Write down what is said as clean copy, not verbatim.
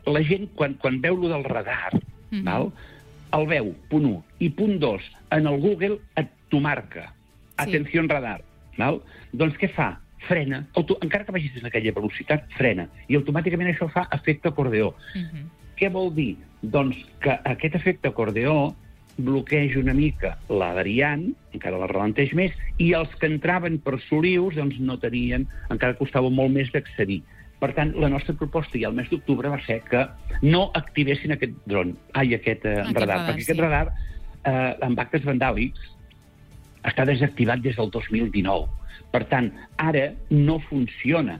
la gent, quan veu lo del radar, val? El veu, punt 1. I punt 2, en el Google t'ho marca. Atenció radar. Val? Doncs què fa? Frena. Encara que vagis en aquella velocitat, frena. I automàticament això fa efecte acordeó. Què vol dir? Doncs que aquest efecte acordeó bloqueja una mica la variant, encara la ralenteix més, i els que entraven per Solius doncs no tenien, encara costava molt més d'accedir. Per tant, la nostra proposta ja al mes d'octubre va ser que no activessin aquest radar, perquè aquest radar, amb actes vandàlics, està desactivat des del 2019. Per tant, ara no funciona.